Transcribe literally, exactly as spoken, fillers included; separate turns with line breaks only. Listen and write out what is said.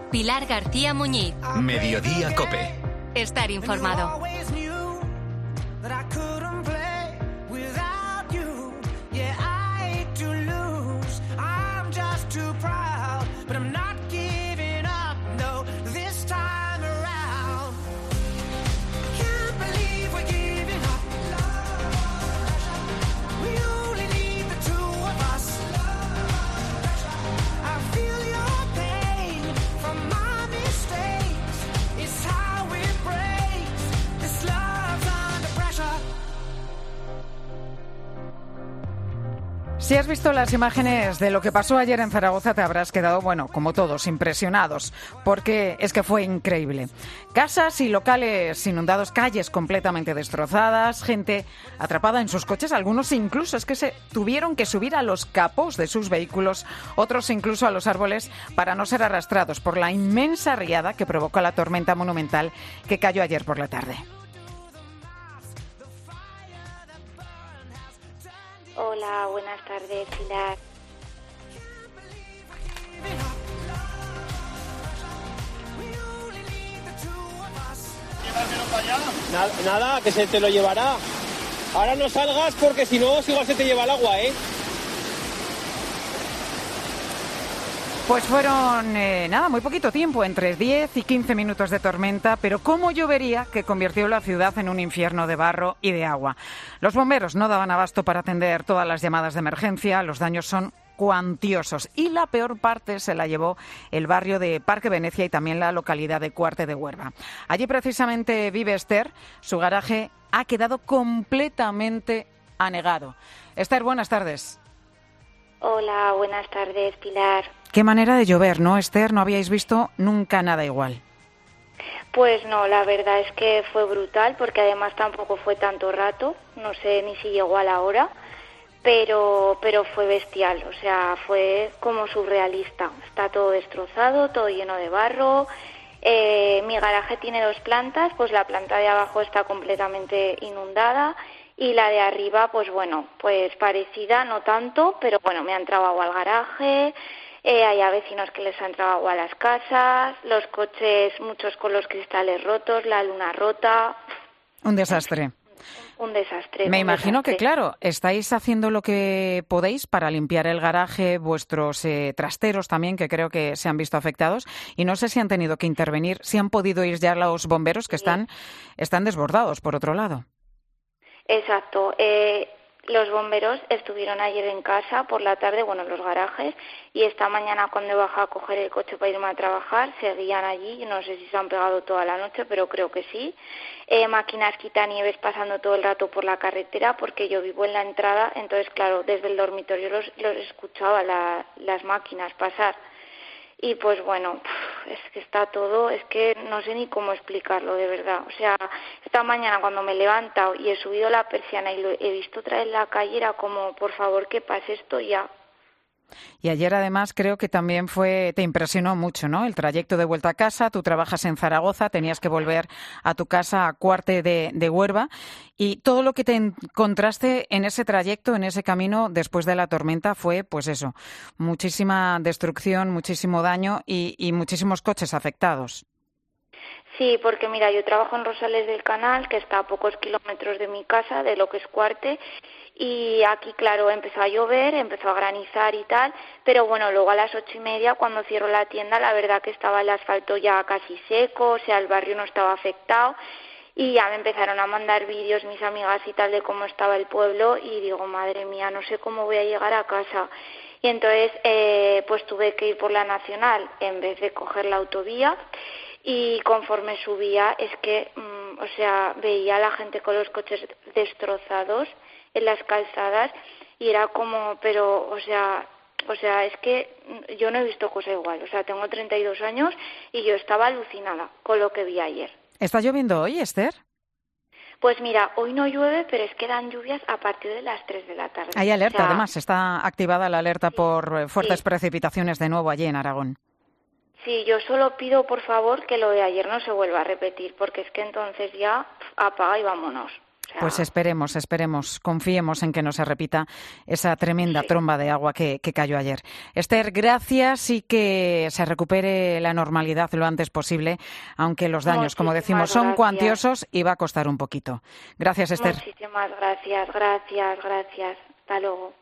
Pilar García Muñiz.
Mediodía COPE.
Estar informado.
Si has visto las imágenes de lo que pasó ayer en Zaragoza, te habrás quedado, bueno, como todos, impresionados, porque es que fue increíble. Casas y locales inundados, calles completamente destrozadas, gente atrapada en sus coches, algunos incluso es que se tuvieron que subir a los capós de sus vehículos, otros incluso a los árboles para no ser arrastrados por la inmensa riada que provocó la tormenta monumental que cayó ayer por la tarde.
Hola, buenas tardes, Pilar.
Nada, nada, que se te lo llevará. Ahora no salgas porque si no, igual se te lleva el agua, ¿eh?
Pues fueron, eh, nada, muy poquito tiempo, entre diez y quince minutos de tormenta, pero cómo llovería que convirtió la ciudad en un infierno de barro y de agua. Los bomberos no daban abasto para atender todas las llamadas de emergencia, los daños son cuantiosos y la peor parte se la llevó el barrio de Parque Venecia y también la localidad de Cuarte de Huerva. Allí precisamente vive Esther, su garaje ha quedado completamente anegado. Esther, buenas tardes.
Hola, buenas tardes, Pilar.
Qué manera de llover, ¿no, Esther? No habíais visto nunca nada igual.
Pues no, la verdad es que fue brutal, porque además tampoco fue tanto rato, no sé ni si llegó a la hora, pero, pero fue bestial, o sea, fue como surrealista. Está todo destrozado, todo lleno de barro. Eh, mi garaje tiene dos plantas, pues la planta de abajo está completamente inundada. Y la de arriba, pues bueno, pues parecida, no tanto, pero bueno, me ha entrado agua al garaje, eh, hay a vecinos que les ha entrado agua a las casas, los coches, muchos con los cristales rotos, la luna rota.
Un desastre.
Un desastre.
Me
un
imagino
desastre.
que, claro, estáis haciendo lo que podéis para limpiar el garaje, vuestros eh, trasteros también, que creo que se han visto afectados, y no sé si han tenido que intervenir, si han podido ir ya los bomberos que sí. están, están desbordados, por otro lado.
Exacto. Eh, los bomberos estuvieron ayer en casa por la tarde, bueno, en los garajes, y esta mañana cuando he bajado a coger el coche para irme a trabajar, seguían allí, no sé si se han pegado toda la noche, pero creo que sí. Eh, máquinas quitanieves pasando todo el rato por la carretera, porque yo vivo en la entrada, entonces, claro, desde el dormitorio los, los escuchaba la, las máquinas pasar. Y pues bueno, es que está todo, es que no sé ni cómo explicarlo, de verdad. O sea, esta mañana cuando me he levantado y he subido la persiana y lo he visto otra vez en la calle, era como, por favor, que pase esto ya.
Y ayer además creo que también fue, te impresionó mucho, ¿no? El trayecto de vuelta a casa, tú trabajas en Zaragoza, tenías que volver a tu casa a Cuarte de, de Huerva y todo lo que te encontraste en ese trayecto, en ese camino después de la tormenta fue, pues eso, muchísima destrucción, muchísimo daño y, y muchísimos coches afectados.
Sí, porque mira, yo trabajo en Rosales del Canal, que está a pocos kilómetros de mi casa, de lo que es Cuarte, y aquí, claro, empezó a llover, empezó a granizar y tal, pero bueno, luego a las ocho y media, cuando cierro la tienda, la verdad que estaba el asfalto ya casi seco, o sea, el barrio no estaba afectado, y ya me empezaron a mandar vídeos mis amigas y tal de cómo estaba el pueblo, y digo, madre mía, no sé cómo voy a llegar a casa. Y entonces, eh, pues tuve que ir por la Nacional en vez de coger la autovía, y conforme subía, es que, mmm, o sea, veía a la gente con los coches destrozados en las calzadas y era como, pero, o sea, o sea, es que yo no he visto cosa igual. O sea, tengo treinta y dos años y yo estaba alucinada con lo que vi ayer.
¿Está lloviendo hoy, Esther?
Pues mira, hoy no llueve, pero es que dan lluvias a partir de las tres de la tarde.
Hay alerta,
o sea,
además, está activada la alerta
sí,
por fuertes
sí.
precipitaciones de nuevo allí en Aragón.
Sí, yo solo pido, por favor, que lo de ayer no se vuelva a repetir, porque es que entonces ya pff, apaga y vámonos. O
Pues esperemos, esperemos, confiemos en que no se repita esa tremenda
Sí.
tromba de agua que, que cayó ayer. Esther, gracias y que se recupere la normalidad lo antes posible, aunque los daños, como decimos,
Muchísimas
son
gracias.
cuantiosos y va a costar un poquito. Gracias, Esther.
Muchísimas gracias, gracias, gracias. Hasta luego.